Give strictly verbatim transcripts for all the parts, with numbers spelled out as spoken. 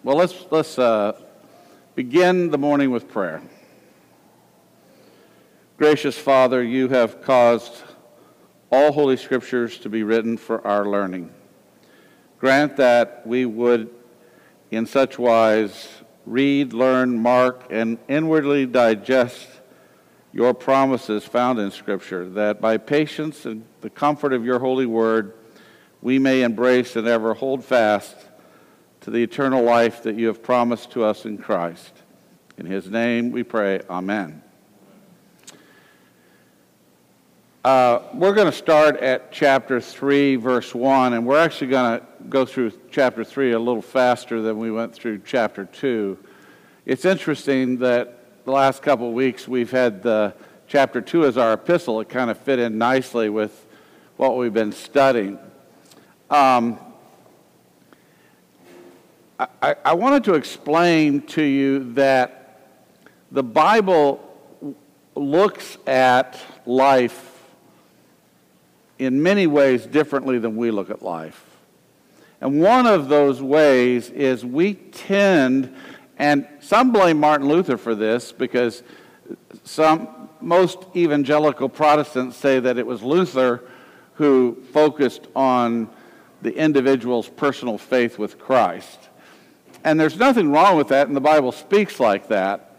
Well, let's let's uh, begin the morning with prayer. Gracious Father, you have caused all Holy Scriptures to be written for our learning. Grant that we would, in such wise, read, learn, mark, and inwardly digest your promises found in Scripture, that by patience and the comfort of your holy word, we may embrace and ever hold fast to the eternal life that you have promised to us in Christ. In his name we pray, amen. Uh, we're going to start at chapter three, verse one, and we're actually going to go through chapter three a little faster than we went through chapter two. It's interesting that the last couple of weeks we've had the chapter two as our epistle. It kind of fit in nicely with what we've been studying. Um, I, I wanted to explain to you that the Bible looks at life in many ways differently than we look at life. And one of those ways is we tend, and some blame Martin Luther for this, because some most evangelical Protestants say that it was Luther who focused on the individual's personal faith with Christ. And there's nothing wrong with that, and the Bible speaks like that.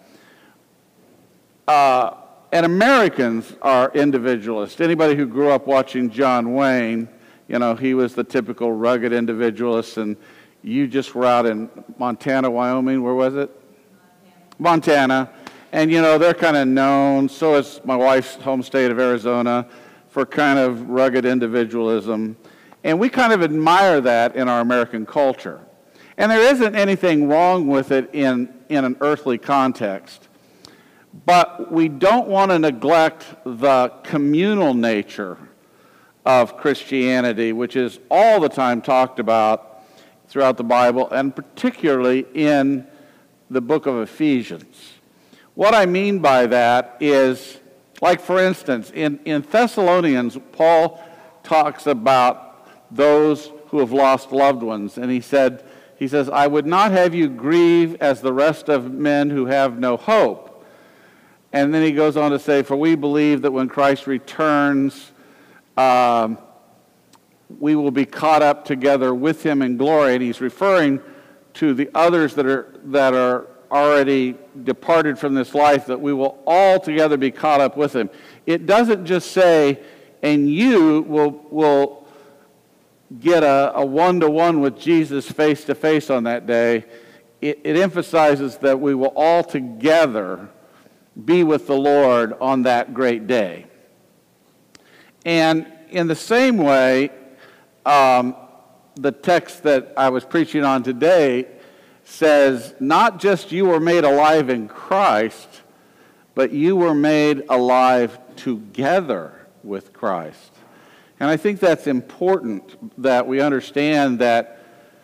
Uh, and Americans are individualists. Anybody who grew up watching John Wayne, you know, he was the typical rugged individualist, and you just were out in Montana, Wyoming, where was it? Montana. Montana. And, you know, they're kind of known, so is my wife's home state of Arizona, for kind of rugged individualism. And we kind of admire that in our American culture. And there isn't anything wrong with it in, in an earthly context. But we don't want to neglect the communal nature of Christianity, which is all the time talked about throughout the Bible, and particularly in the book of Ephesians. What I mean by that is, like for instance, in, in Thessalonians, Paul talks about those who have lost loved ones, and he said, He says, I would not have you grieve as the rest of men who have no hope. And then he goes on to say, for we believe that when Christ returns, um, we will be caught up together with him in glory. And he's referring to the others that are that are already departed from this life, that we will all together be caught up with him. It doesn't just say, and you will will get a, a one-to-one with Jesus face-to-face on that day. It, it emphasizes that we will all together be with the Lord on that great day. And in the same way, um, the text that I was preaching on today says, not just you were made alive in Christ, but you were made alive together with Christ. And I think that's important, that we understand that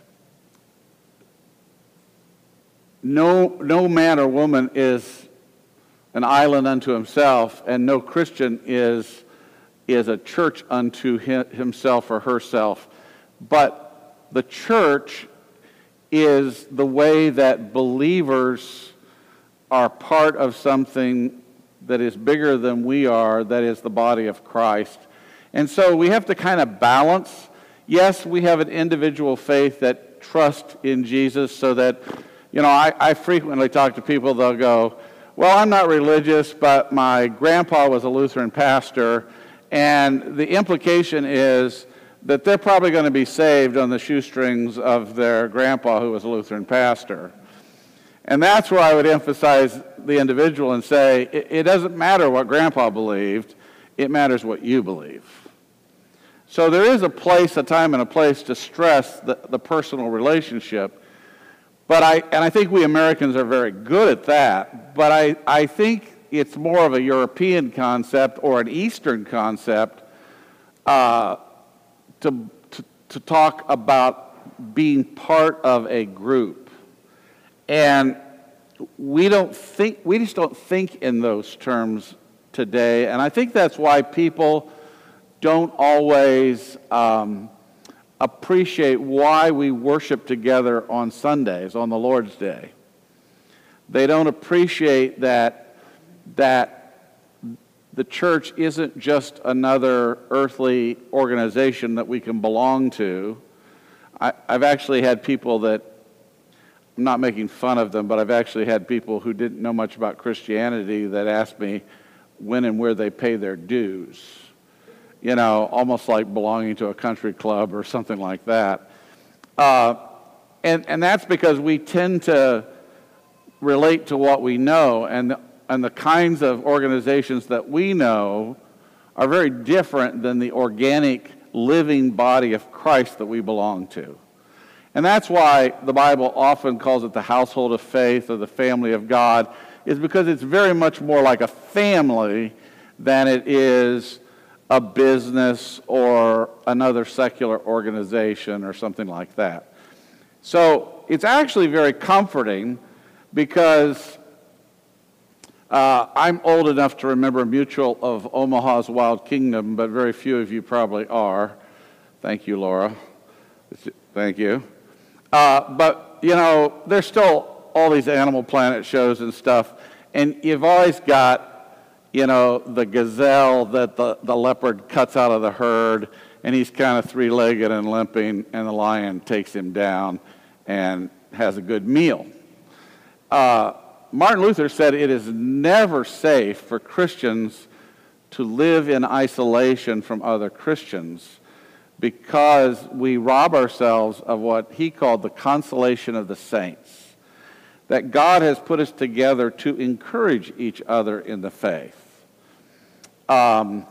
no, no man or woman is an island unto himself, and no Christian is, is a church unto himself or herself. But the church is the way that believers are part of something that is bigger than we are, that is the body of Christ. And so we have to kind of balance. Yes, we have an individual faith that trusts in Jesus, so that, you know, I, I frequently talk to people, they'll go, well, I'm not religious, but my grandpa was a Lutheran pastor, and the implication is that they're probably going to be saved on the shoestrings of their grandpa who was a Lutheran pastor. And that's where I would emphasize the individual and say, it, it doesn't matter what grandpa believed, it matters what you believe. So there is a place, a time and a place to stress the, the personal relationship. But I, and I think we Americans are very good at that, but I, I think it's more of a European concept or an Eastern concept uh, to, to, to talk about being part of a group. And we don't think, we just don't think in those terms today, and I think that's why people don't always um, appreciate why we worship together on Sundays, on the Lord's Day. They don't appreciate that, that the church isn't just another earthly organization that we can belong to. I, I've actually had people that, I'm not making fun of them, but I've actually had people who didn't know much about Christianity that asked me when and where they pay their dues. You know, almost like belonging to a country club or something like that. Uh, and, and that's because we tend to relate to what we know, and the, and the kinds of organizations that we know are very different than the organic, living body of Christ that we belong to. And that's why the Bible often calls it the household of faith or the family of God, is because it's very much more like a family than it is a business or another secular organization or something like that. So it's actually very comforting because uh, I'm old enough to remember Mutual of Omaha's Wild Kingdom, but very few of you probably are. Thank you, Laura. Thank you. Uh, but, you know, there's still all these Animal Planet shows and stuff, and you've always got, you know, the gazelle that the, the leopard cuts out of the herd, and he's kind of three-legged and limping, and the lion takes him down and has a good meal. Uh, Martin Luther said it is never safe for Christians to live in isolation from other Christians because we rob ourselves of what he called the consolation of the saints, that God has put us together to encourage each other in the faith. Um,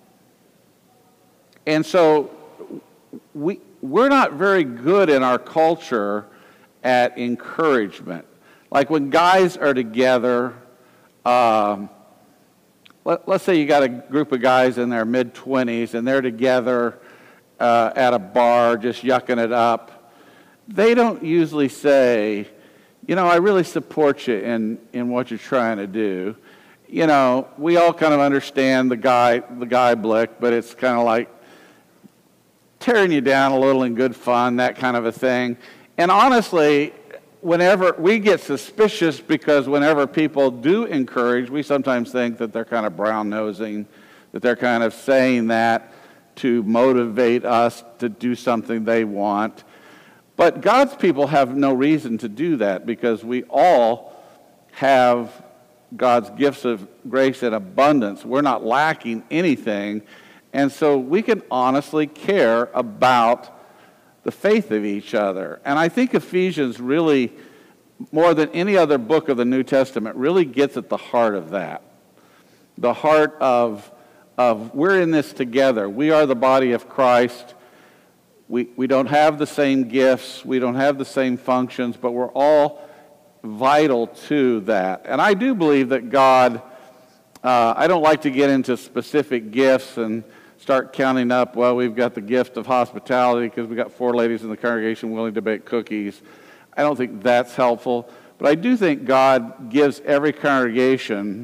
and so we, we're not very good in our culture at encouragement. Like when guys are together, um, let, let's say you got a group of guys in their mid-twenties and they're together uh, at a bar just yucking it up. They don't usually say, you know, I really support you in, in what you're trying to do. You know, we all kind of understand the guy, the guy blick, but it's kind of like tearing you down a little in good fun, that kind of a thing. And honestly, whenever we get suspicious because whenever people do encourage, we sometimes think that they're kind of brown-nosing, that they're kind of saying that to motivate us to do something they want. But God's people have no reason to do that because we all have God's gifts of grace in abundance. We're not lacking anything. And so we can honestly care about the faith of each other. And I think Ephesians really, more than any other book of the New Testament, really gets at the heart of that. The heart of, of we're in this together. We are the body of Christ. We, we don't have the same gifts. We don't have the same functions, but we're all vital to that. And I do believe that God, uh, I don't like to get into specific gifts and start counting up, well, we've got the gift of hospitality because we got four ladies in the congregation willing to bake cookies. I don't think that's helpful. But I do think God gives every congregation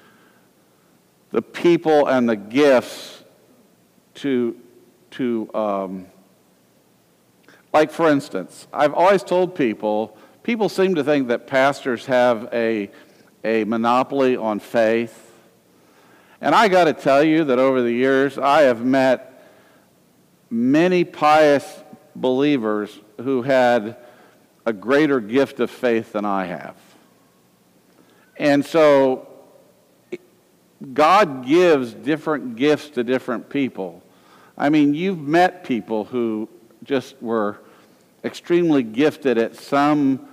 the people and the gifts to, to um, like for instance, I've always told people, people seem to think that pastors have a, a monopoly on faith. And I got to tell you that over the years, I have met many pious believers who had a greater gift of faith than I have. And so God gives different gifts to different people. I mean, you've met people who just were extremely gifted at some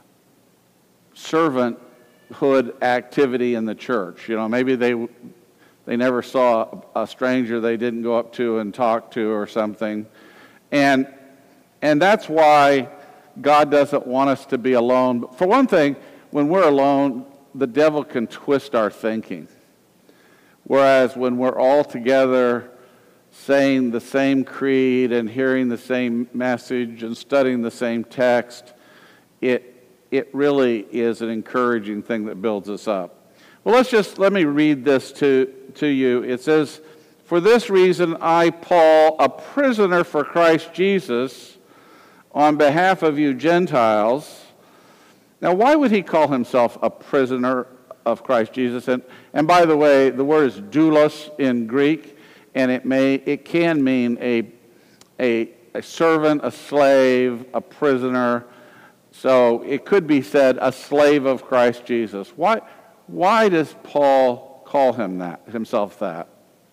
servanthood activity in the church. You know, maybe they... They never saw a stranger they didn't go up to and talk to or something. And, and that's why God doesn't want us to be alone. For one thing, when we're alone, the devil can twist our thinking. Whereas when we're all together saying the same creed and hearing the same message and studying the same text, it, it really is an encouraging thing that builds us up. Well, let's just, let me read this to, to you. It says, For this reason, I, Paul, a prisoner for Christ Jesus, on behalf of you Gentiles. Now, why would he call himself a prisoner of Christ Jesus? And, and by the way, the word is doulos in Greek, and it may it can mean a, a, a servant, a slave, a prisoner. So it could be said, a slave of Christ Jesus. Why, why does Paul call him that, himself that?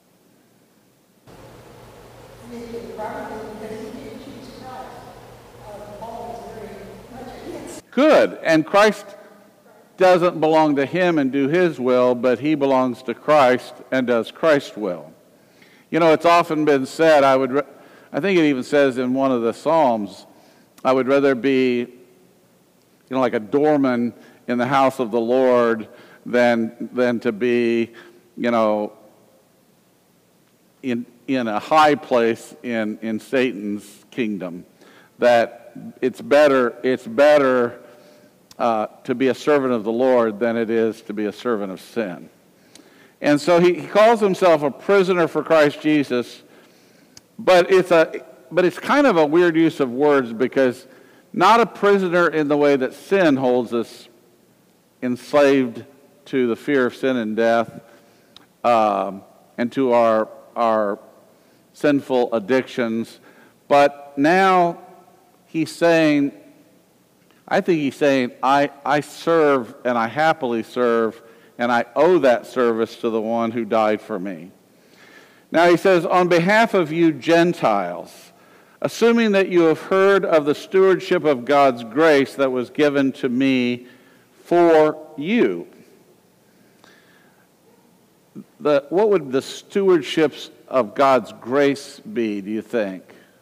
Good. And Christ doesn't belong to him and do his will, but he belongs to Christ and does Christ's will. You know, it's often been said, I would, I think it even says in one of the Psalms, I would rather be, you know, like a doorman in the house of the Lord than than to be, you know, in in a high place in in Satan's kingdom. That it's better it's better uh, to be a servant of the Lord than it is to be a servant of sin. And so he, he calls himself a prisoner for Christ Jesus, but it's a but it's kind of a weird use of words, because not a prisoner in the way that sin holds us enslaved to the fear of sin and death, um, and to our our sinful addictions, but now he's saying, I think he's saying, I, I serve and I happily serve, and I owe that service to the one who died for me. Now he says, on behalf of you Gentiles, assuming that you have heard of the stewardship of God's grace that was given to me for you. The, what would the stewardships of God's grace be, do you think?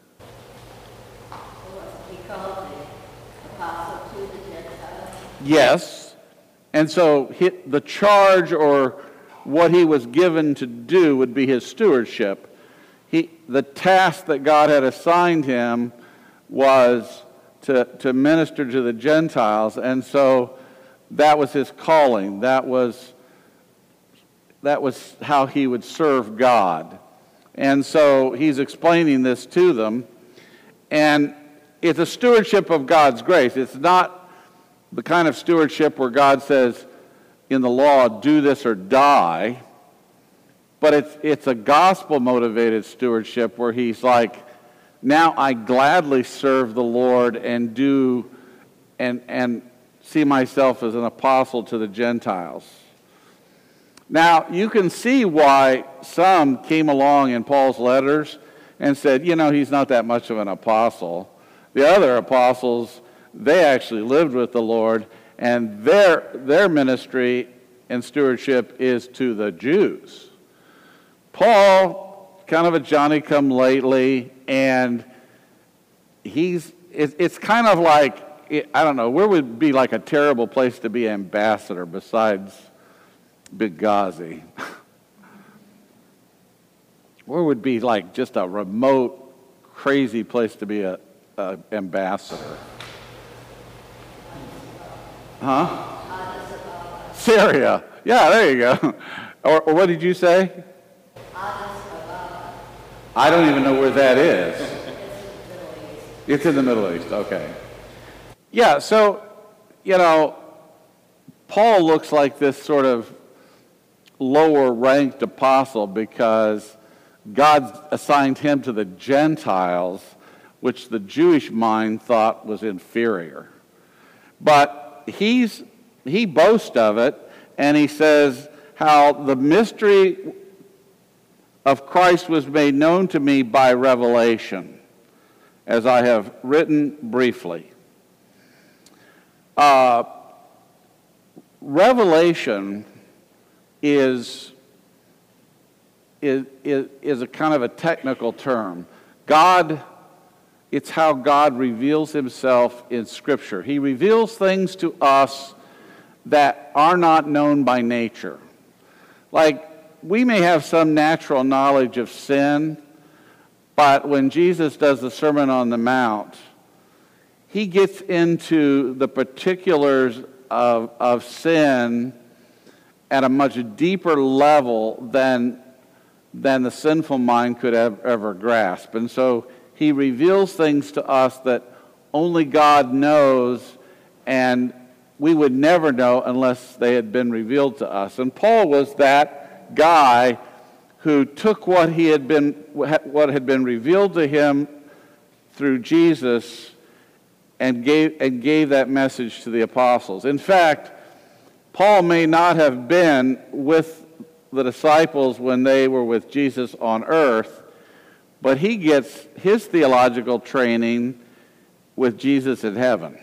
He called the apostle to the Gentiles. Yes. And so the charge, or what he was given to do, would be his stewardship. He, the task that God had assigned him was to, to minister to the Gentiles, and so that was his calling. That was, that was how he would serve God. And so he's explaining this to them, and it's a stewardship of God's grace. It's not the kind of stewardship where God says in the law, do this or die. But it's it's a gospel-motivated stewardship where he's like, now I gladly serve the Lord and do and and see myself as an apostle to the Gentiles. Now, you can see why some came along in Paul's letters and said, you know, he's not that much of an apostle. The other apostles, they actually lived with the Lord, and their their ministry and stewardship is to the Jews. Paul, kind of a Johnny-come-lately, and he's it's, it's kind of like, I don't know, where would be like a terrible place to be ambassador besides Benghazi? Where would be like just a remote, crazy place to be a, a ambassador? Huh? Syria. Yeah, there you go. Or, or what did you say? I don't even know where that is. It's in the Middle East, okay. Yeah, so, you know, Paul looks like this sort of lower-ranked apostle because God assigned him to the Gentiles, which the Jewish mind thought was inferior. But he's he boasts of it, and he says how the mystery of Christ was made known to me by revelation, as I have written briefly. Uh, revelation is, is, is, is a kind of a technical term. God, it's how God reveals himself in Scripture. He reveals things to us that are not known by nature. Like, we may have some natural knowledge of sin, but when Jesus does the Sermon on the Mount, he gets into the particulars of, of sin at a much deeper level than, than the sinful mind could ever grasp. And so he reveals things to us that only God knows, and we would never know unless they had been revealed to us. And Paul was that guy who took what he had been, what had been revealed to him through Jesus and gave, and gave that message to the apostles. In fact, Paul may not have been with the disciples when they were with Jesus on earth, but he gets his theological training with Jesus in heaven.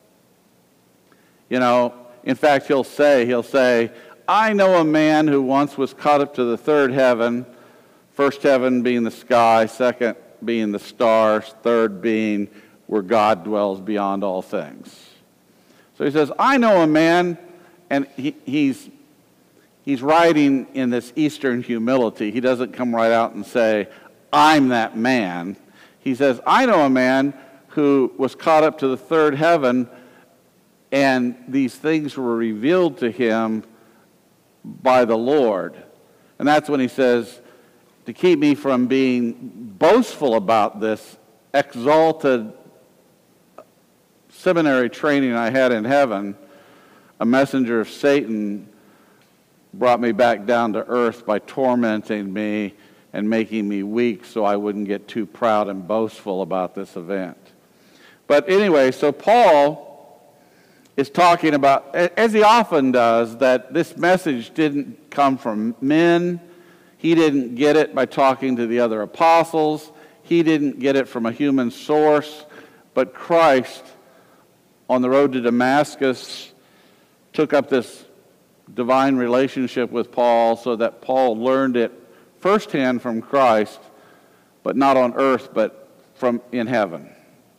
You know, in fact, he'll say, he'll say, I know a man who once was caught up to the third heaven, first heaven being the sky, second being the stars, third being where God dwells beyond all things. So he says, I know a man, and he, he's he's writing in this Eastern humility. He doesn't come right out and say, I'm that man. He says, I know a man who was caught up to the third heaven, and these things were revealed to him by the Lord. And that's when he says, to keep me from being boastful about this exalted seminary training I had in heaven, a messenger of Satan brought me back down to earth by tormenting me and making me weak so I wouldn't get too proud and boastful about this event. But anyway, so Paul is talking about, as he often does, that this message didn't come from men. He didn't get it by talking to the other apostles. He didn't get it from a human source. But Christ, on the road to Damascus, took up this divine relationship with Paul so that Paul learned it firsthand from Christ, but not on earth, but from in heaven.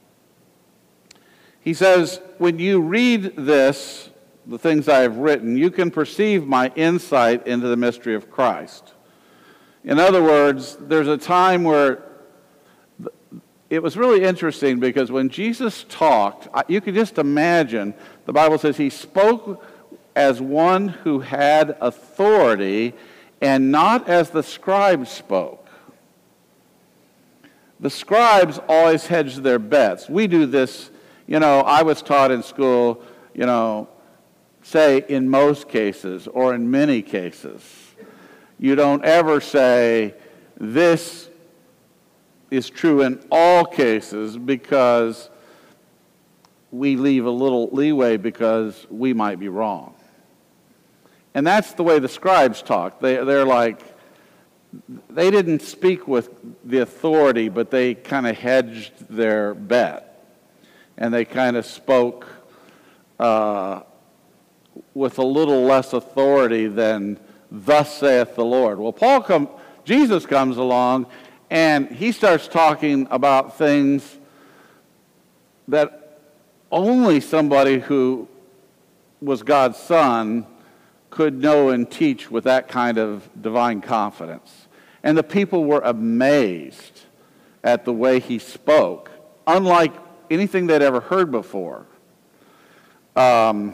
He says, when you read this, the things I have written, you can perceive my insight into the mystery of Christ. In other words, there's a time where it was really interesting because when Jesus talked, you could just imagine, the Bible says he spoke as one who had authority and not as the scribes spoke. The scribes always hedged their bets. We do this, you know, I was taught in school, you know, say in most cases or in many cases. You don't ever say this is true in all cases because we leave a little leeway because we might be wrong. And that's the way the scribes talk. They, they're like, they didn't speak with the authority, but they kind of hedged their bet. And they kind of spoke uh, with a little less authority than thus saith the Lord. Well, Paul come, Jesus comes along, and he starts talking about things that only somebody who was God's son could know and teach with that kind of divine confidence. And the people were amazed at the way he spoke, unlike anything they'd ever heard before. Um,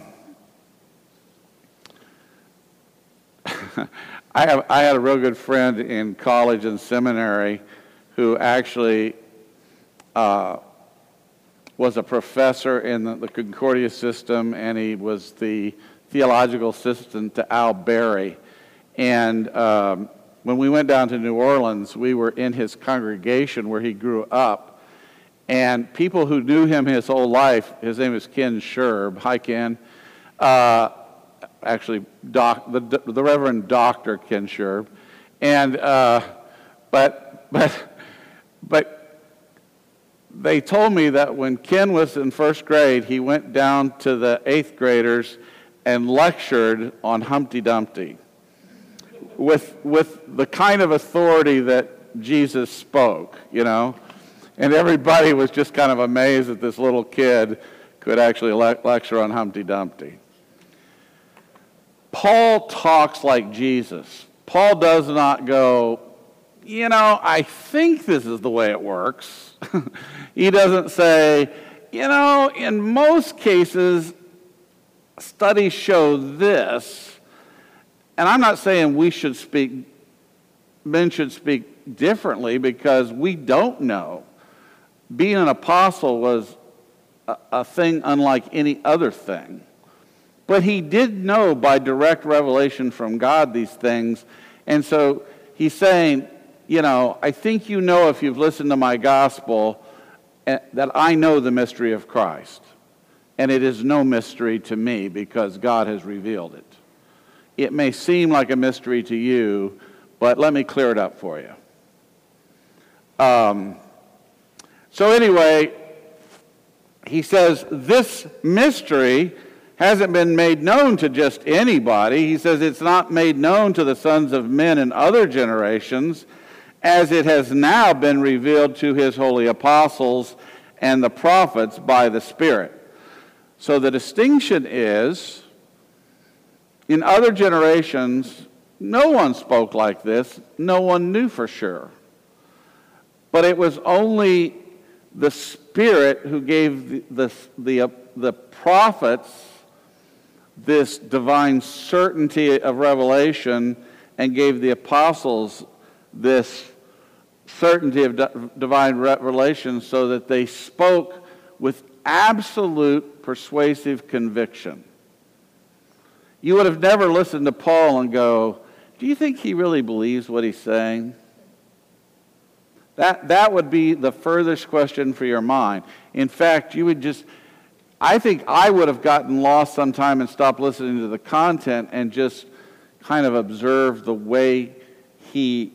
I, have, I had a real good friend in college and seminary who actually uh, was a professor in the, the Concordia system, and he was the theological assistant to Al Berry. And um, when we went down to New Orleans, we were in his congregation where he grew up. And people who knew him his whole life, his name is Ken Sherb. Hi, Ken. Uh, actually, doc, the, the Reverend Doctor Ken Sherb. And, uh, but, but, but they told me that when Ken was in first grade, he went down to the eighth graders and lectured on Humpty Dumpty with, with the kind of authority that Jesus spoke, you know. And everybody was just kind of amazed that this little kid could actually le- lecture on Humpty Dumpty. Paul talks like Jesus. Paul does not go, you know, I think this is the way it works. He doesn't say, you know, in most cases, studies show this. And I'm not saying we should speak men should speak differently because we don't know. Being an apostle was a, a thing unlike any other thing. But he did know by direct revelation from God these things. And so he's saying, you know, I think you know if you've listened to my gospel that I know the mystery of Christ. And it is no mystery to me because God has revealed it. It may seem like a mystery to you, but let me clear it up for you. Um, so anyway, he says this mystery hasn't been made known to just anybody. He says it's not made known to the sons of men in other generations, as it has now been revealed to his holy apostles and the prophets by the Spirit. So the distinction is, in other generations, no one spoke like this. No one knew for sure. But it was only the Spirit who gave the, the, the, uh, the prophets this divine certainty of revelation and gave the apostles this certainty of di- divine revelation so that they spoke with absolute persuasive conviction. You would have never listened to Paul and go, do you think he really believes what he's saying? That, that would be the furthest question for your mind. In fact, you would just, I think I would have gotten lost sometime and stopped listening to the content and just kind of observed the way he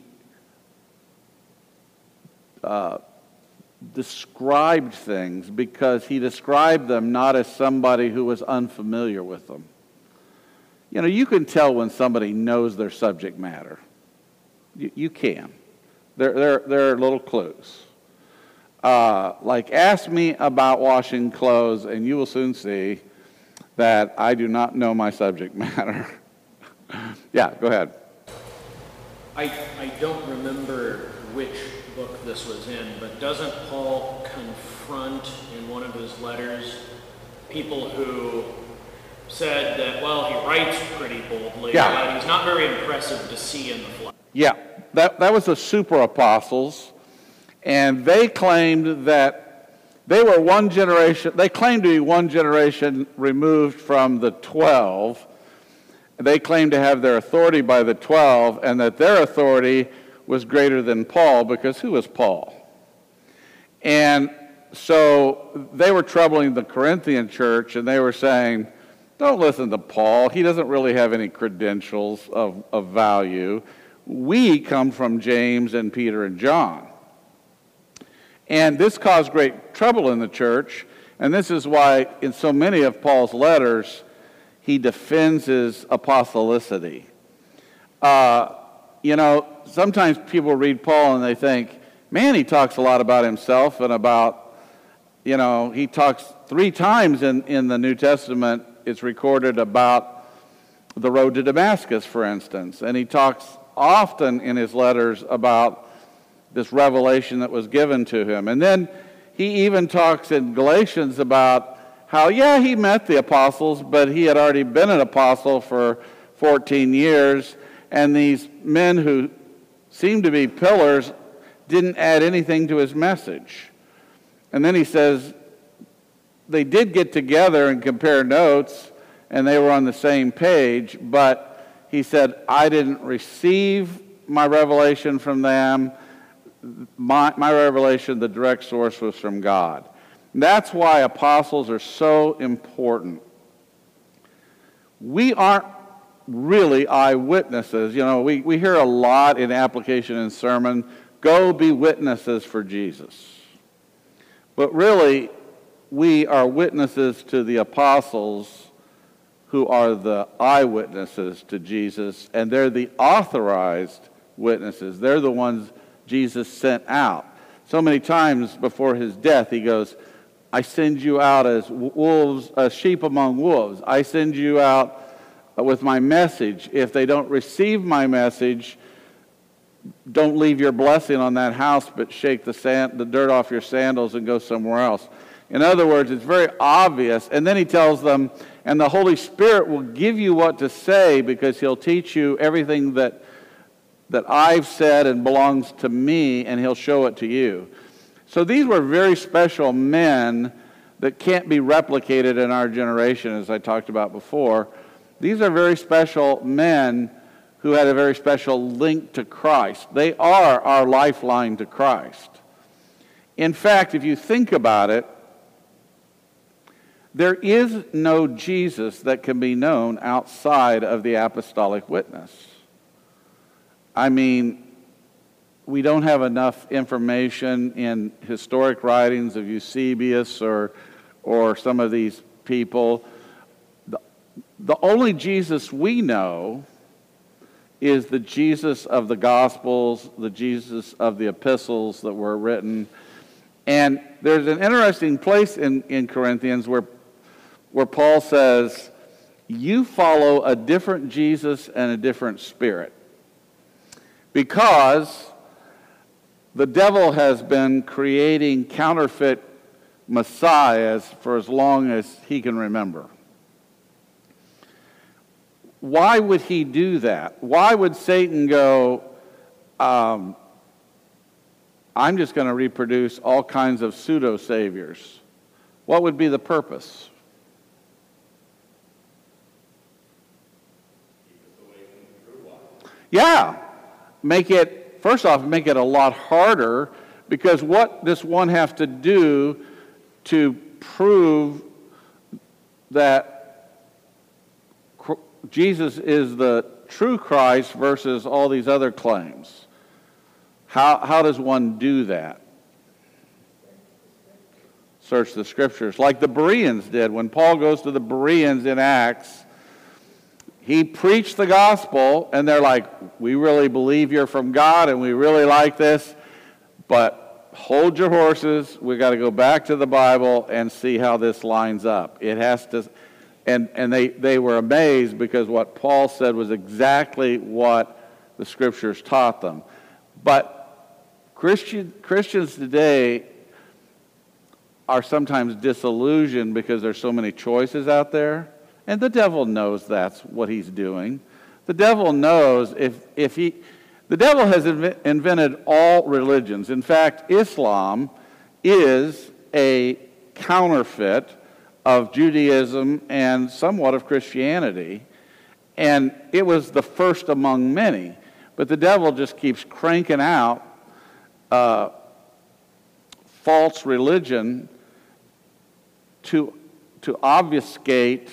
uh, described things, because he described them not as somebody who was unfamiliar with them. You know, you can tell when somebody knows their subject matter. You, you can. There, there, there are little clues. Uh, like, ask me about washing clothes, and you will soon see that I do not know my subject matter. Yeah, go ahead. I, I don't remember which book this was in, but doesn't Paul confront in one of his letters people who said that, well, he writes pretty boldly, yeah. but he's not very impressive to see in the flesh? Yeah, that, that was the super apostles, and they claimed that they were one generation, they claimed to be one generation removed from the twelve. They claimed to have their authority by the twelve, and that their authority was greater than Paul, because who was Paul? And so they were troubling the Corinthian church, and they were saying, don't listen to Paul. He doesn't really have any credentials of, of value. We come from James and Peter and John. And this caused great trouble in the church, and this is why in so many of Paul's letters, he defends his apostolicity. Uh, you know, sometimes people read Paul and they think, man, he talks a lot about himself and about, you know, he talks three times in, in the New Testament, it's recorded about the road to Damascus, for instance. And he talks often in his letters about this revelation that was given to him. And then he even talks in Galatians about how, yeah, he met the apostles, but he had already been an apostle for fourteen years, and these men who seemed to be pillars didn't add anything to his message. And then he says they did get together and compare notes, and they were on the same page, but he said, I didn't receive my revelation from them. My, my revelation, the direct source, was from God. That's why apostles are so important. We aren't really eyewitnesses. You know, we, we hear a lot in application and sermon, go be witnesses for Jesus. But really, we are witnesses to the apostles who are the eyewitnesses to Jesus, and they're the authorized witnesses. They're the ones Jesus sent out. So many times before his death, he goes, I send you out as wolves, as sheep among wolves. I send you out with my message. If they don't receive my message, don't leave your blessing on that house, but shake the sand, the dirt off your sandals and go somewhere else. In other words, it's very obvious. And then he tells them, and the Holy Spirit will give you what to say, because he'll teach you everything that that I've said and belongs to me, and he'll show it to you. So these were very special men that can't be replicated in our generation, as I talked about before. These are very special men who had a very special link to Christ. They are our lifeline to Christ. In fact, if you think about it, there is no Jesus that can be known outside of the apostolic witness. I mean, we don't have enough information in historic writings of Eusebius or, or some of these people. The, the only Jesus we know is the Jesus of the Gospels, the Jesus of the epistles that were written. And there's an interesting place in, in Corinthians where, where Paul says, you follow a different Jesus and a different spirit. Because the devil has been creating counterfeit messiahs for as long as he can remember. Why would he do that? Why would Satan go, um, I'm just going to reproduce all kinds of pseudo-saviors? What would be the purpose? Yeah. Make it, first off, make it a lot harder, because what does one have to do to prove that Jesus is the true Christ versus all these other claims? How, how does one do that? Search the Scriptures, like the Bereans did. When Paul goes to the Bereans in Acts, he preached the gospel, and they're like, we really believe you're from God, and we really like this, but hold your horses. We've got to go back to the Bible and see how this lines up. It has to, and, and they, they were amazed, because what Paul said was exactly what the Scriptures taught them. But Christian, Christians today are sometimes disillusioned because there's so many choices out there. And the devil knows that's what he's doing. The devil knows if, if he... The devil has inv- invented all religions. In fact, Islam is a counterfeit of Judaism and somewhat of Christianity. And it was the first among many. But the devil just keeps cranking out uh, false religion to, to obfuscate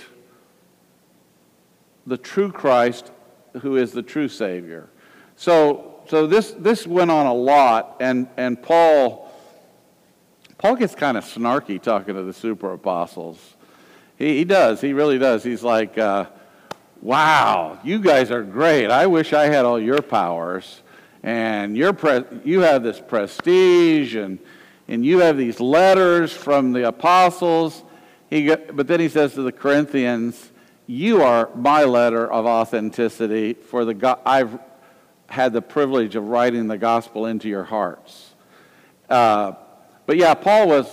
the true Christ, who is the true Savior. So, so this this went on a lot, and and Paul Paul gets kind of snarky talking to the super apostles. He he does. He really does. He's like, uh, "Wow, you guys are great. I wish I had all your powers, and your pre- you have this prestige, and and you have these letters from the apostles." He got, but then he says to the Corinthians, you are my letter of authenticity, for the go- I've had the privilege of writing the gospel into your hearts. Uh, but yeah, Paul was,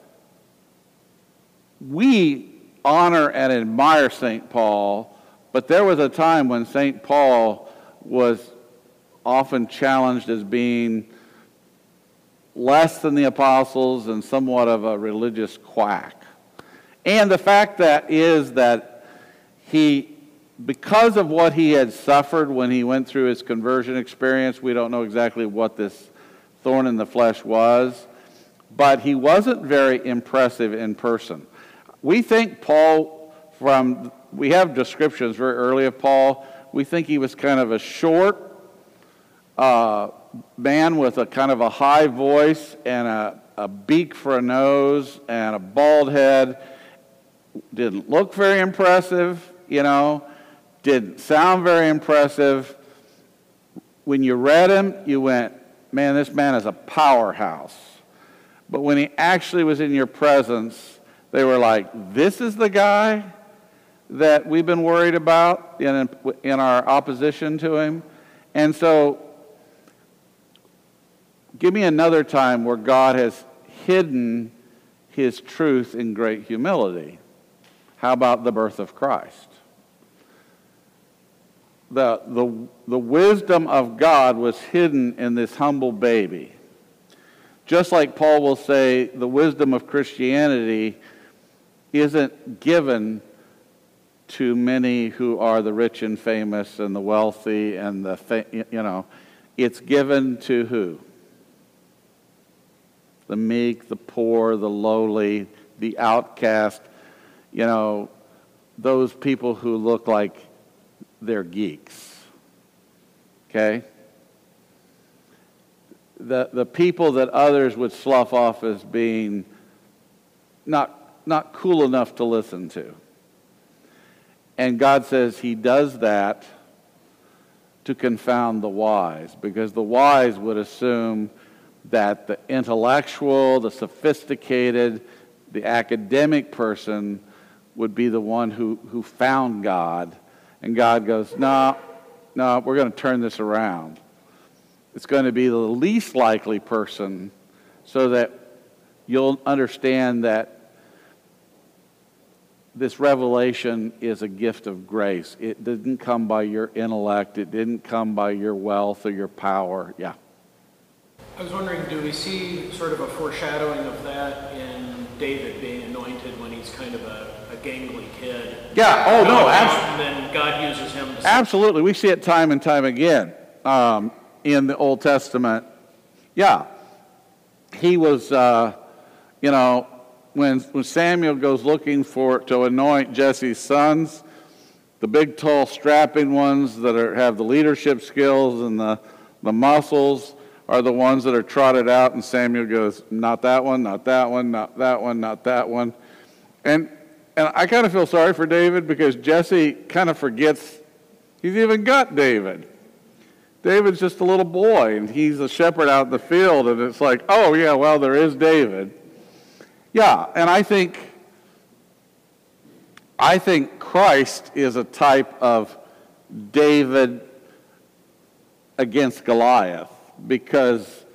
we honor and admire Saint Paul, but there was a time when Saint Paul was often challenged as being less than the apostles and somewhat of a religious quack. And the fact that is that he, because of what he had suffered when he went through his conversion experience, we don't know exactly what this thorn in the flesh was, but he wasn't very impressive in person. We think Paul, from, we have descriptions very early of Paul, we think he was kind of a short uh, man with a kind of a high voice and a, a beak for a nose and a bald head. Didn't look very impressive, you know, didn't sound very impressive. When you read him, you went, man, this man is a powerhouse. But when he actually was in your presence, they were like, this is the guy that we've been worried about in, in our opposition to him. And so, give me another time where God has hidden his truth in great humility. How about the birth of Christ? the, the, the wisdom of God was hidden in this humble baby. Just like Paul will say, the wisdom of Christianity isn't given to many who are the rich and famous and the wealthy and the, fa- you know, it's given to who? The meek, the poor, the lowly, the outcast, you know, those people who look like they're geeks. Okay? The, the people that others would slough off as being not, not cool enough to listen to. And God says he does that to confound the wise, because the wise would assume that the intellectual, the sophisticated, the academic person would be the one who, who found God. And God goes, no, no, we're going to turn this around. It's going to be the least likely person so that you'll understand that this revelation is a gift of grace. It didn't come by your intellect. It didn't come by your wealth or your power. Yeah. I was wondering, do we see sort of a foreshadowing of that in David being anointed when he's kind of a, a gangly kid? Yeah. Oh, no. Abs- and then God uses him to... Absolutely. We see it time and time again um, in the Old Testament. Yeah. He was, uh, you know, When, when Samuel goes looking for to anoint Jesse's sons, the big, tall, strapping ones that are, have the leadership skills and the, the muscles are the ones that are trotted out, and Samuel goes, not that one, not that one, not that one, not that one. And, and I kind of feel sorry for David because Jesse kind of forgets he's even got David. David's just a little boy, and he's a shepherd out in the field, and it's like, oh, yeah, well, there is David. Yeah, and I think I think Christ is a type of David against Goliath, because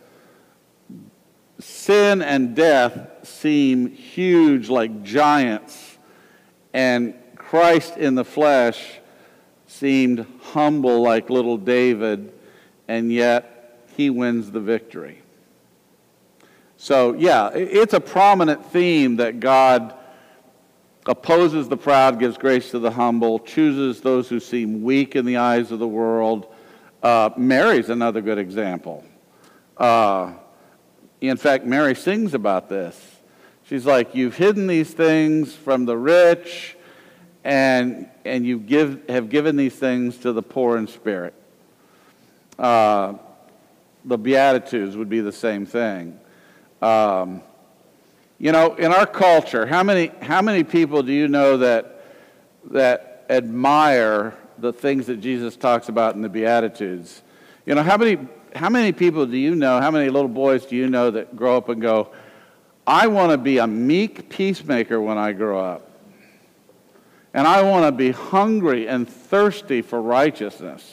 sin and death seem huge like giants, and Christ in the flesh seemed humble like little David, and yet he wins the victory. So, yeah, it's a prominent theme that God opposes the proud, gives grace to the humble, chooses those who seem weak in the eyes of the world. Uh, Mary's another good example. Uh, in fact, Mary sings about this. She's like, you've hidden these things from the rich, and and you give have given these things to the poor in spirit. Uh, the Beatitudes would be the same thing. Um, you know, in our culture, how many how many people do you know that that admire the things that Jesus talks about in the Beatitudes? You know, how many how many people do you know? How many little boys do you know that grow up and go, I want to be a meek peacemaker when I grow up, and I want to be hungry and thirsty for righteousness?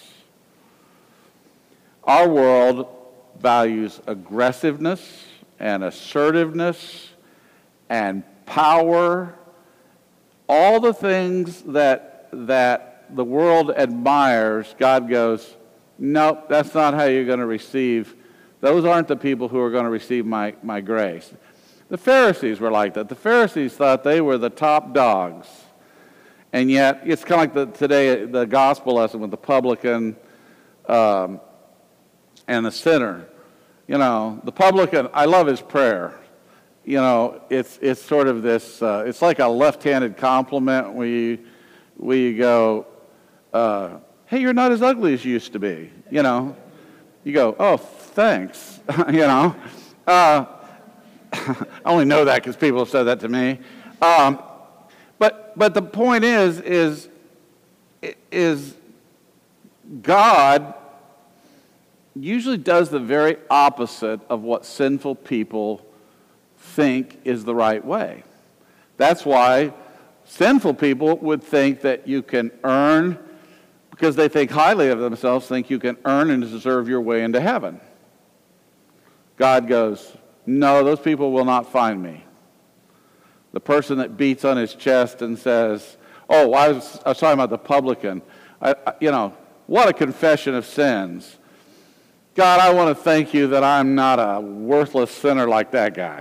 Our world values aggressiveness and assertiveness and power, all the things that that the world admires. God goes, nope, that's not how you're going to receive. Those aren't the people who are going to receive my, my grace. The Pharisees were like that. The Pharisees thought they were the top dogs. And yet, it's kind of like the, today, the gospel lesson with the publican um, and the sinner. You know, the publican, I love his prayer. You know, it's it's sort of this, uh, it's like a left-handed compliment where you, where you go, uh, hey, you're not as ugly as you used to be. You know, you go, oh, thanks. you know, uh, I only know that because people have said that to me. Um, but but the point is, is, is God usually does the very opposite of what sinful people think is the right way. That's why sinful people would think that you can earn, because they think highly of themselves, think you can earn and deserve your way into heaven. God goes, no, those people will not find me. The person that beats on his chest and says, oh, I was, I was talking about the publican. I, I, you know, what a confession of sins. God, I want to thank you that I'm not a worthless sinner like that guy.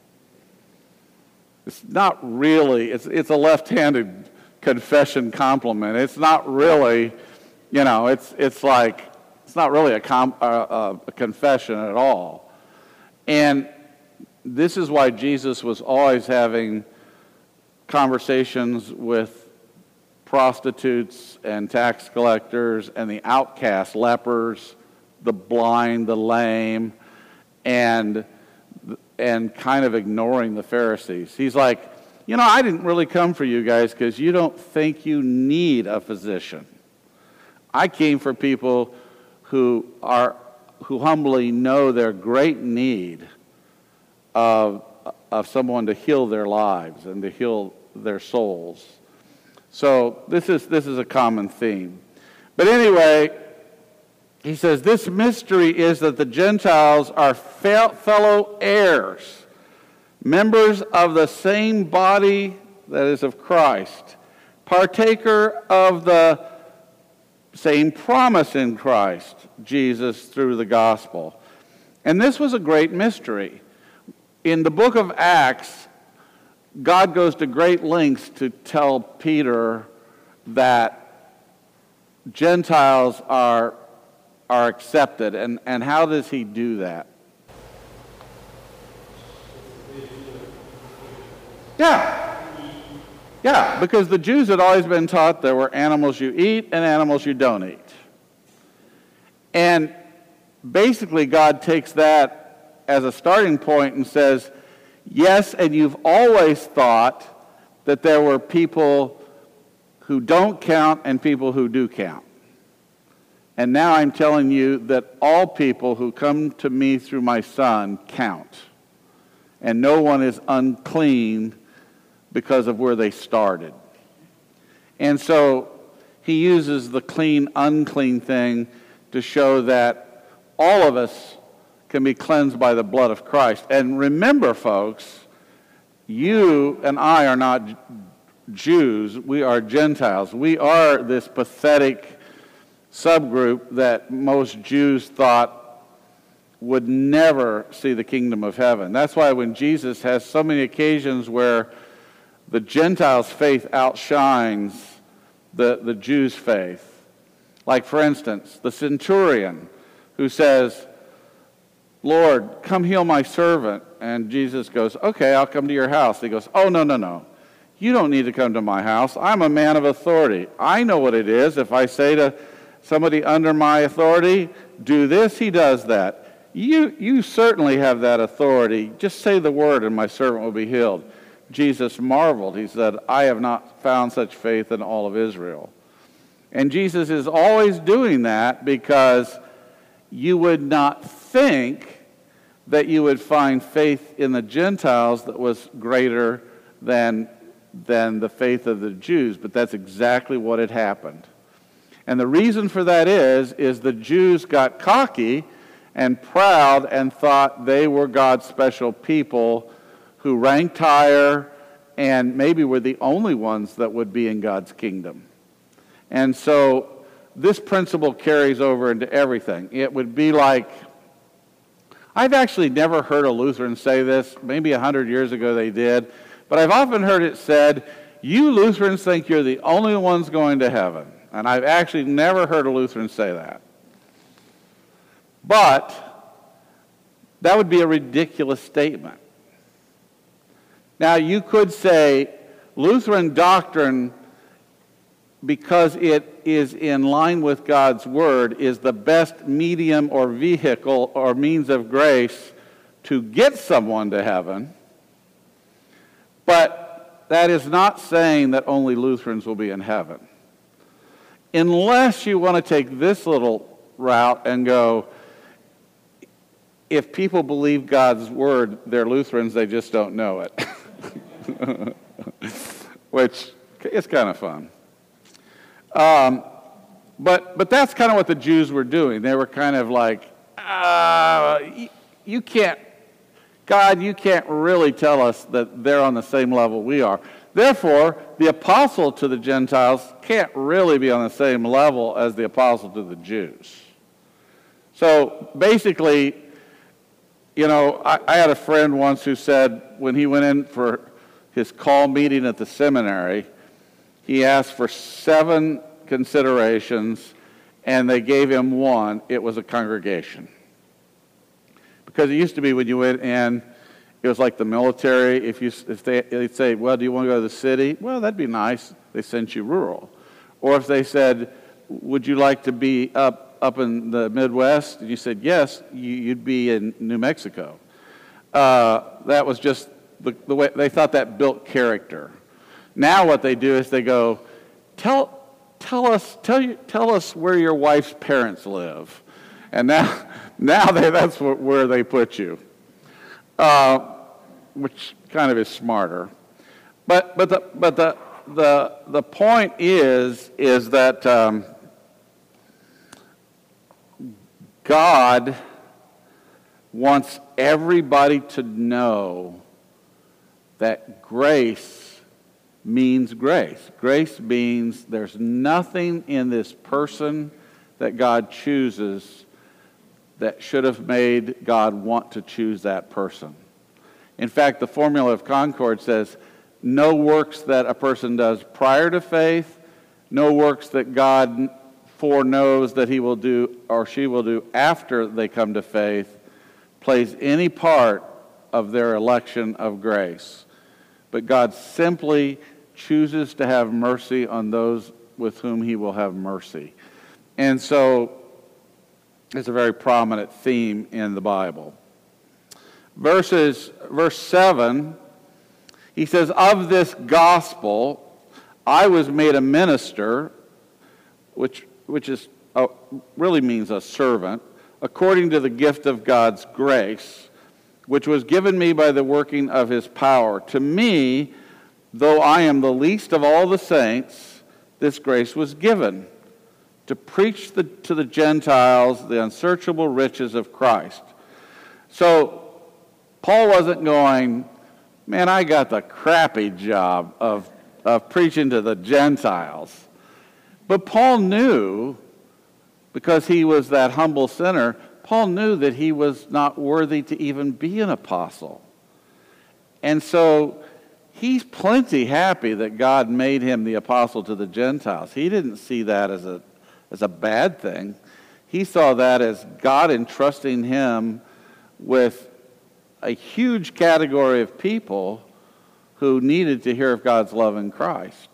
It's not really, it's, it's a left-handed confession compliment. It's not really, you know, it's, it's like, it's not really a, com, a, a confession at all. And this is why Jesus was always having conversations with prostitutes and tax collectors and the outcasts, lepers, the blind, the lame, and and kind of ignoring the Pharisees. He's like, you know, I didn't really come for you guys because you don't think you need a physician. I came for people who are who humbly know their great need of of someone to heal their lives and to heal their souls. So this is this is a common theme. But anyway, he says, this mystery is that the Gentiles are fellow heirs, members of the same body that is of Christ, partaker of the same promise in Christ, Jesus, through the gospel. And this was a great mystery. In the book of Acts, God goes to great lengths to tell Peter that Gentiles are are accepted. And, and how does he do that? Yeah. Yeah, because the Jews had always been taught there were animals you eat and animals you don't eat. And basically God takes that as a starting point and says, yes, and you've always thought that there were people who don't count and people who do count. And now I'm telling you that all people who come to me through my Son count. And no one is unclean because of where they started. And so he uses the clean, unclean thing to show that all of us can be cleansed by the blood of Christ. And remember, folks, you and I are not Jews. We are Gentiles. We are this pathetic subgroup that most Jews thought would never see the kingdom of heaven. That's why when Jesus has so many occasions where the Gentiles' faith outshines the, the Jews' faith. Like, for instance, the centurion who says, Lord, come heal my servant. And Jesus goes, okay, I'll come to your house. He goes, oh, no, no, no. You don't need to come to my house. I'm a man of authority. I know what it is. If I say to somebody under my authority, do this, he does that. You, you certainly have that authority. Just say the word and my servant will be healed. Jesus marveled. He said, I have not found such faith in all of Israel. And Jesus is always doing that because you would not think that you would find faith in the Gentiles that was greater than, than the faith of the Jews. But that's exactly what had happened. And the reason for that is, is the Jews got cocky and proud and thought they were God's special people who ranked higher and maybe were the only ones that would be in God's kingdom. And so this principle carries over into everything. It would be like, I've actually never heard a Lutheran say this. Maybe a hundred years ago they did. But I've often heard it said, you Lutherans think you're the only ones going to heaven. And I've actually never heard a Lutheran say that. But that would be a ridiculous statement. Now, you could say Lutheran doctrine, because it is in line with God's Word, is the best medium or vehicle or means of grace to get someone to heaven. But that is not saying that only Lutherans will be in heaven. Unless you want to take this little route and go, if people believe God's Word, they're Lutherans, they just don't know it. Which is kind of fun. Um, but but that's kind of what the Jews were doing. They were kind of like, uh, you, you can't, God, you can't really tell us that they're on the same level we are. Therefore, the apostle to the Gentiles can't really be on the same level as the apostle to the Jews. So basically, you know, I, I had a friend once who said when he went in for his call meeting at the seminary, he asked for seven considerations, and they gave him one. It was a congregation. Because it used to be when you went in, it was like the military. If you if they they'd say, well, do you want to go to the city? Well, that'd be nice. They sent you rural. Or if they said, would you like to be up up in the Midwest? And you said, yes, you'd be in New Mexico. Uh, that was just the, the way they thought that built character. Now what they do is they go, tell tell us tell you tell us where your wife's parents live, and now now they, that's what, where they put you, uh, which kind of is smarter. But but the but the the the point is is that um, God wants everybody to know that grace means grace. Grace means there's nothing in this person that God chooses that should have made God want to choose that person. In fact, the Formula of Concord says, no works that a person does prior to faith, no works that God foreknows that he will do or she will do after they come to faith plays any part of their election of grace. But God simply chooses to have mercy on those with whom he will have mercy. And so it's a very prominent theme in the Bible. Verses, verse seven, he says, of this gospel I was made a minister, which, which is uh, really means a servant, according to the gift of God's grace, which was given me by the working of his power. To me, though I am the least of all the saints, this grace was given, to preach the, to the Gentiles the unsearchable riches of Christ. So, Paul wasn't going, man, I got the crappy job of, of preaching to the Gentiles. But Paul knew, because he was that humble sinner, Paul knew that he was not worthy to even be an apostle. And so he's plenty happy that God made him the apostle to the Gentiles. He didn't see that as a, as a bad thing. He saw that as God entrusting him with a huge category of people who needed to hear of God's love in Christ.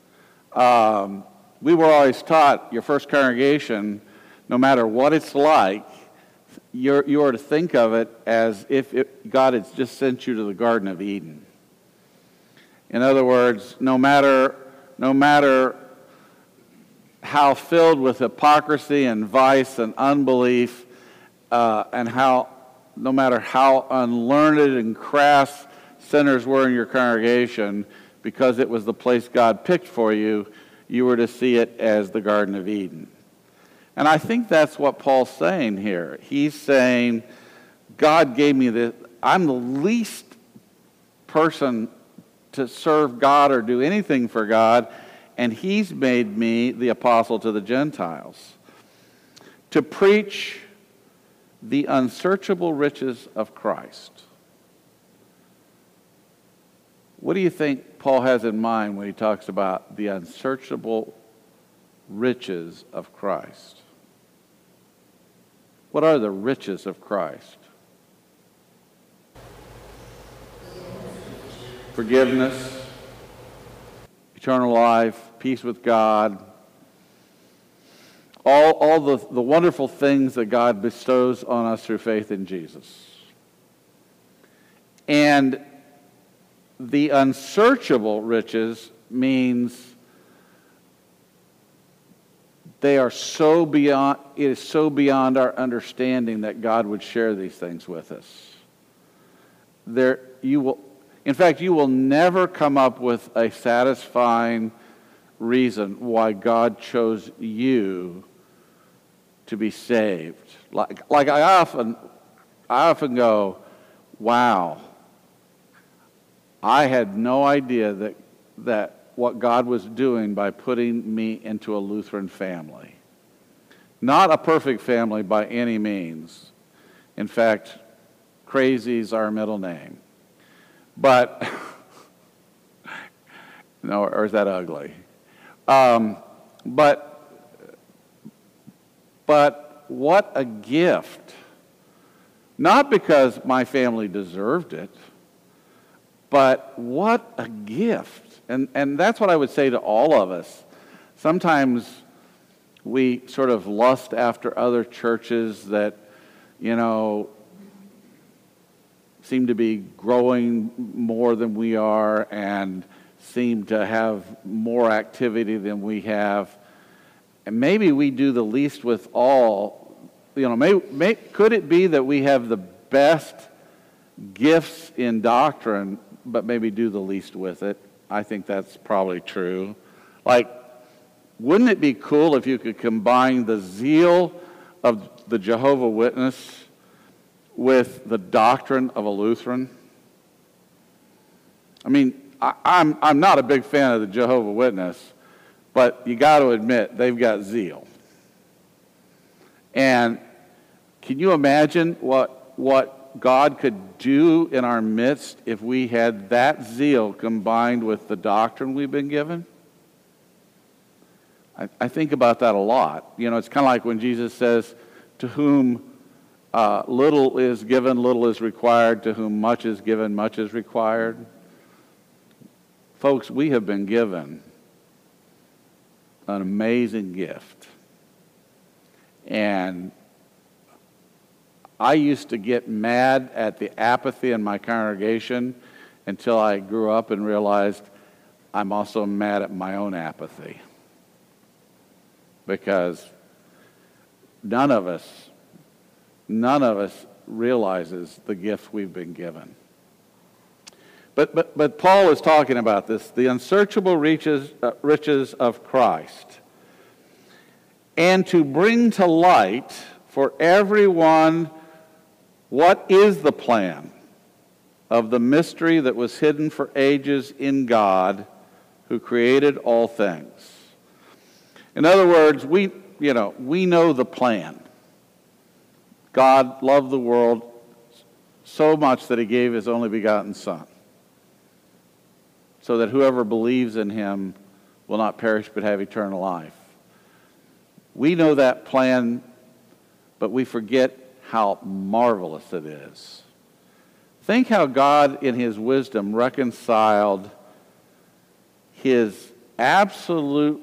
Um, we were always taught, your first congregation, no matter what it's like, you're, you are to think of it as if it, God had just sent you to the Garden of Eden. In other words, no matter, no matter how filled with hypocrisy and vice and unbelief, uh, and how, no matter how unlearned and crass sinners were in your congregation, because it was the place God picked for you, you were to see it as the Garden of Eden. And I think that's what Paul's saying here. He's saying, God gave me this. I'm the least person to serve God or do anything for God, and he's made me the apostle to the Gentiles, to preach the unsearchable riches of Christ. What do you think Paul has in mind when he talks about the unsearchable riches of Christ? What are the riches of Christ? Forgiveness, eternal life, peace with God, all, all the, the wonderful things that God bestows on us through faith in Jesus. And the unsearchable riches means they are so beyond, it is so beyond our understanding that God would share these things with us. There, you will, in fact, you will never come up with a satisfying reason why God chose you to be saved. Like, like I often, I often go, wow, I had no idea that, that what God was doing by putting me into a Lutheran family. Not a perfect family by any means. In fact, crazy's our middle name. But, no, or is that ugly? Um, but, but what a gift. Not because my family deserved it, but what a gift. And, and that's what I would say to all of us. Sometimes we sort of lust after other churches that, you know, seem to be growing more than we are and seem to have more activity than we have. And maybe we do the least with all. You know, may, may, could it be that we have the best gifts in doctrine, but maybe do the least with it? I think that's probably true. Like, wouldn't it be cool if you could combine the zeal of the Jehovah's Witness with the doctrine of a Lutheran? I mean, I, I'm, I'm not a big fan of the Jehovah's Witness, but you got to admit, they've got zeal. And can you imagine what, what God could do in our midst if we had that zeal combined with the doctrine we've been given? I, I think about that a lot. You know, it's kind of like when Jesus says, to whom uh, little is given, little is required. To whom much is given, much is required. Folks, we have been given an amazing gift. And I used to get mad at the apathy in my congregation until I grew up and realized I'm also mad at my own apathy. Because none of us, none of us realizes the gift we've been given. But, but, but Paul is talking about this, the unsearchable riches, uh, riches of Christ. And to bring to light for everyone what is the plan of the mystery that was hidden for ages in God who created all things. In other words, we, you know, we know the plan. God loved the world so much that he gave his only begotten Son, so that whoever believes in him will not perish but have eternal life. We know that plan, but we forget how marvelous it is. Think how God, in his wisdom, reconciled his absolute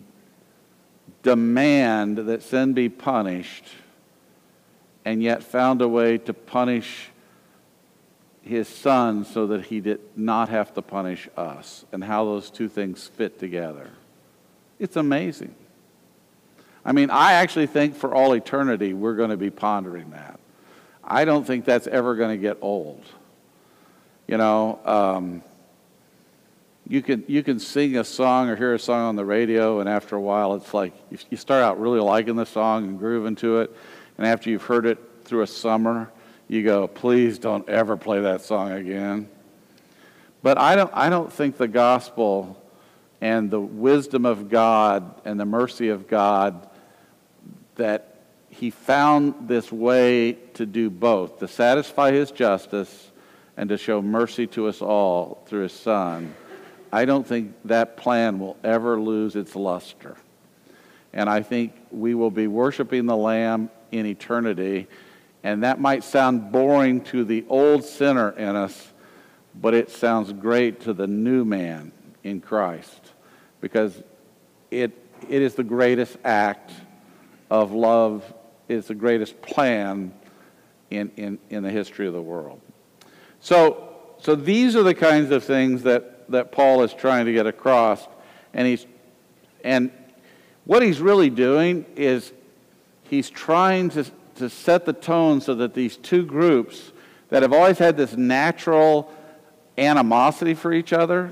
demand that sin be punished, and yet found a way to punish his Son so that he did not have to punish us, and how those two things fit together. It's amazing. I mean, I actually think for all eternity we're going to be pondering that. I don't think that's ever going to get old. You know, um, you can you can sing a song or hear a song on the radio, and after a while it's like you, you start out really liking the song and grooving to it, and after you've heard it through a summer, you go, please don't ever play that song again. But I don't I don't think the gospel and the wisdom of God and the mercy of God, that he found this way to do both, to satisfy his justice and to show mercy to us all through his Son. I don't think that plan will ever lose its luster. And I think we will be worshiping the Lamb in eternity. And that might sound boring to the old sinner in us, but it sounds great to the new man in Christ, because it it is the greatest act of love, it's the greatest plan in, in, in the history of the world. So so these are the kinds of things that, that Paul is trying to get across, and he's and what he's really doing is he's trying to to set the tone so that these two groups that have always had this natural animosity for each other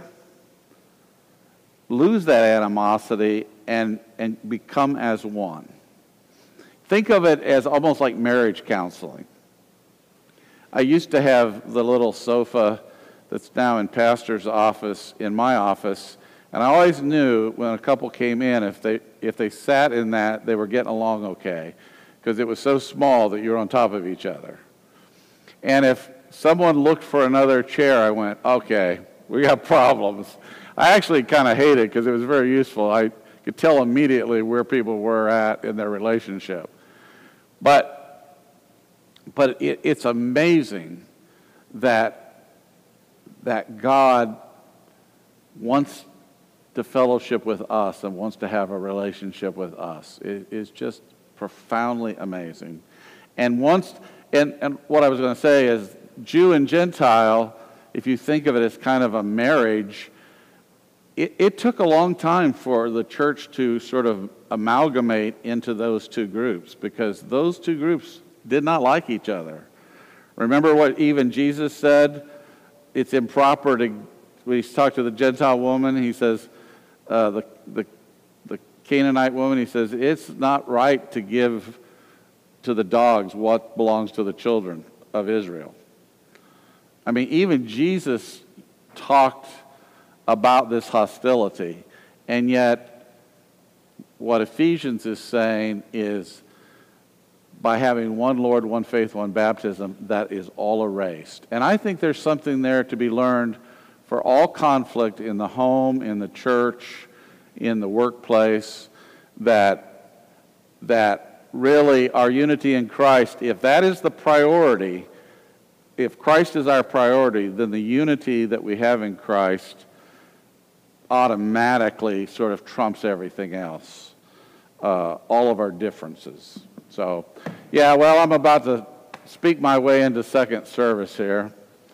lose that animosity and, and become as one. Think of it as almost like marriage counseling. I used to have the little sofa that's now in pastor's office, in my office, and I always knew when a couple came in, if they if they sat in that, they were getting along okay, because it was so small that you were on top of each other. And if someone looked for another chair, I went, okay, we got problems. I actually kind of hated it because it was very useful. I could tell immediately where people were at in their relationship. But, but it, it's amazing that, that God wants to fellowship with us and wants to have a relationship with us. It is just profoundly amazing. And once, and, and what I was going to say is Jew and Gentile, if you think of it as kind of a marriage, it, it took a long time for the church to sort of amalgamate into those two groups, because those two groups did not like each other. Remember what even Jesus said? It's improper to, when he talked to the Gentile woman, he says, uh, the, the, the Canaanite woman, he says, it's not right to give to the dogs what belongs to the children of Israel. I mean, even Jesus talked about this hostility, and yet what Ephesians is saying is by having one Lord, one faith, one baptism, that is all erased. And I think there's something there to be learned for all conflict in the home, in the church, in the workplace, that, that really our unity in Christ, if that is the priority, if Christ is our priority, then the unity that we have in Christ automatically sort of trumps everything else, uh, all of our differences. So, yeah, well, I'm about to speak my way into second service here,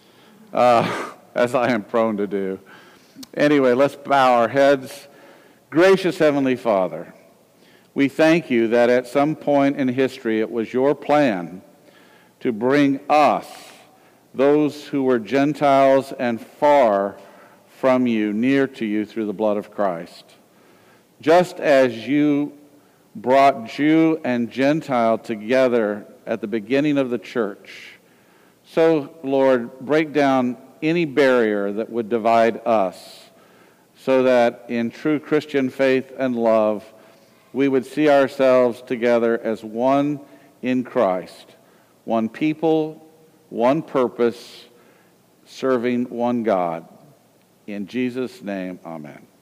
uh, as I am prone to do. Anyway, let's bow our heads. Gracious Heavenly Father, we thank you that at some point in history it was your plan to bring us, those who were Gentiles and far from you, near to you through the blood of Christ. Just as you brought Jew and Gentile together at the beginning of the church, so, Lord, break down any barrier that would divide us, so that in true Christian faith and love, we would see ourselves together as one in Christ, one people, one purpose, serving one God. In Jesus' name, amen.